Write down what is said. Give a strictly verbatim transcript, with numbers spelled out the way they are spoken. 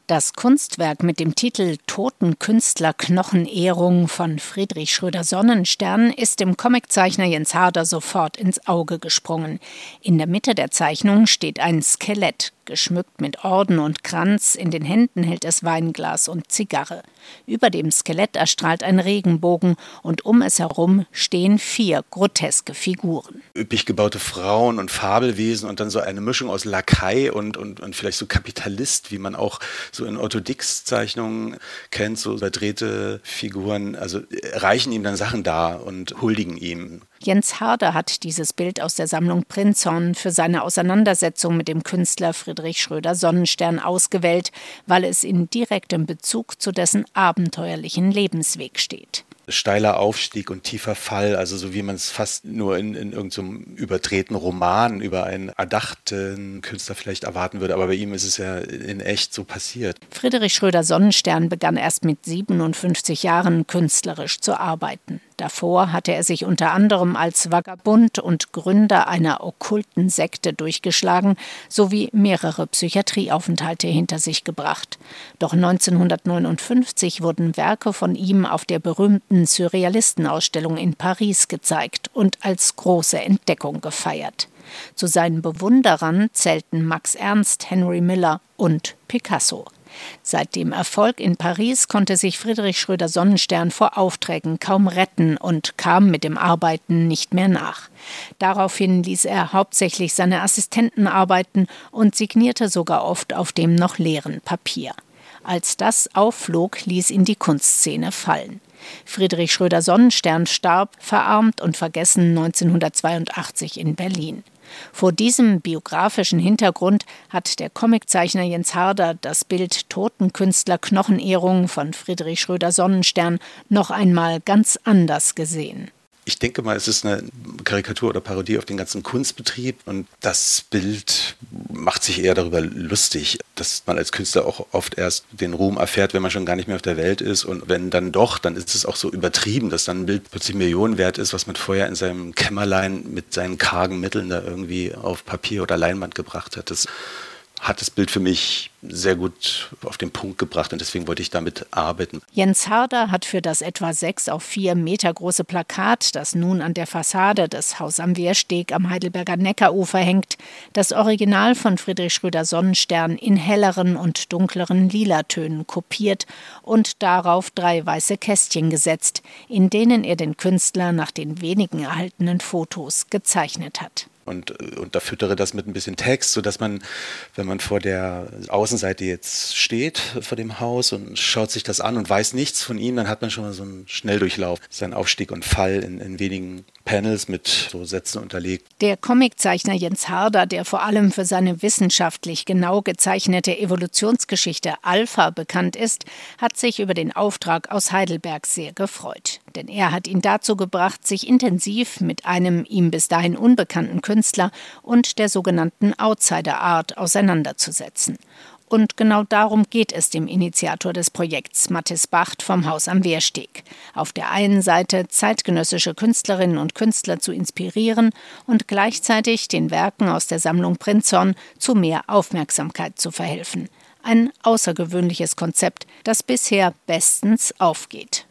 Das Kunstwerk mit dem Titel Totenkünstler-Knochenehrung von Friedrich Schröder-Sonnenstern ist dem Comiczeichner Jens Harder sofort ins Auge gesprungen. In der Mitte der Zeichnung steht ein Skelett, geschmückt mit Orden und Kranz, in den Händen hält es Weinglas und Zigarre. Über dem Skelett erstrahlt ein Regenbogen und um es herum stehen vier groteske Figuren. Üppig gebaute Frauen und Fabelwesen und dann so eine Mischung aus Lakai und, und, und vielleicht so Kapitalist, wie man auch so in Otto Dix Zeichnungen kennt, so überdrehte Figuren, also reichen ihm dann Sachen dar und huldigen ihm. Jens Harder hat dieses Bild aus der Sammlung Prinzhorn für seine Auseinandersetzung mit dem Künstler Friedrich Schröder-Sonnenstern ausgewählt, weil es in direktem Bezug zu dessen abenteuerlichen Lebensweg steht. Steiler Aufstieg und tiefer Fall, also so wie man es fast nur in, in irgendeinem überdrehten Roman über einen erdachten Künstler vielleicht erwarten würde, aber bei ihm ist es ja in echt so passiert. Friedrich Schröder-Sonnenstern begann erst mit siebenundfünfzig Jahren künstlerisch zu arbeiten. Davor hatte er sich unter anderem als Vagabund und Gründer einer okkulten Sekte durchgeschlagen, sowie mehrere Psychiatrieaufenthalte hinter sich gebracht. Doch neunzehnhundertneunundfünfzig wurden Werke von ihm auf der berühmten Surrealistenausstellung in Paris gezeigt und als große Entdeckung gefeiert. Zu seinen Bewunderern zählten Max Ernst, Henry Miller und Picasso. Seit dem Erfolg in Paris konnte sich Friedrich Schröder-Sonnenstern vor Aufträgen kaum retten und kam mit dem Arbeiten nicht mehr nach. Daraufhin ließ er hauptsächlich seine Assistenten arbeiten und signierte sogar oft auf dem noch leeren Papier. Als das aufflog, ließ ihn die Kunstszene fallen. Friedrich Schröder-Sonnenstern starb, verarmt und vergessen, neunzehnhundertzweiundachtzig in Berlin. Vor diesem biografischen Hintergrund hat der Comiczeichner Jens Harder das Bild Totenkünstler-Knochenehrung von Friedrich Schröder-Sonnenstern noch einmal ganz anders gesehen. Ich denke mal, es ist eine Karikatur oder Parodie auf den ganzen Kunstbetrieb und das Bild macht sich eher darüber lustig, dass man als Künstler auch oft erst den Ruhm erfährt, wenn man schon gar nicht mehr auf der Welt ist und wenn dann doch, dann ist es auch so übertrieben, dass dann ein Bild plötzlich Millionen wert ist, was man vorher in seinem Kämmerlein mit seinen kargen Mitteln da irgendwie auf Papier oder Leinwand gebracht hat. Das hat das Bild für mich sehr gut auf den Punkt gebracht und deswegen wollte ich damit arbeiten. Jens Harder hat für das etwa sechs auf vier Meter große Plakat, das nun an der Fassade des Haus am Wehrsteg am Heidelberger Neckarufer hängt, das Original von Friedrich Schröder-Sonnenstern in helleren und dunkleren Lilatönen kopiert und darauf drei weiße Kästchen gesetzt, in denen er den Künstler nach den wenigen erhaltenen Fotos gezeichnet hat. Und unterfüttere das mit ein bisschen Text, sodass man, wenn man vor der Außenseite jetzt steht, vor dem Haus und schaut sich das an und weiß nichts von ihm, dann hat man schon mal so einen Schnelldurchlauf, seinen Aufstieg und Fall in, in wenigen Panels mit so Sätzen unterlegt. Der Comiczeichner Jens Harder, der vor allem für seine wissenschaftlich genau gezeichnete Evolutionsgeschichte Alpha bekannt ist, hat sich über den Auftrag aus Heidelberg sehr gefreut. Denn er hat ihn dazu gebracht, sich intensiv mit einem ihm bis dahin unbekannten Künstler und der sogenannten Outsider-Art auseinanderzusetzen. Und genau darum geht es dem Initiator des Projekts, Mathis Bacht vom Haus am Wehrsteg. Auf der einen Seite zeitgenössische Künstlerinnen und Künstler zu inspirieren und gleichzeitig den Werken aus der Sammlung Prinzhorn zu mehr Aufmerksamkeit zu verhelfen. Ein außergewöhnliches Konzept, das bisher bestens aufgeht.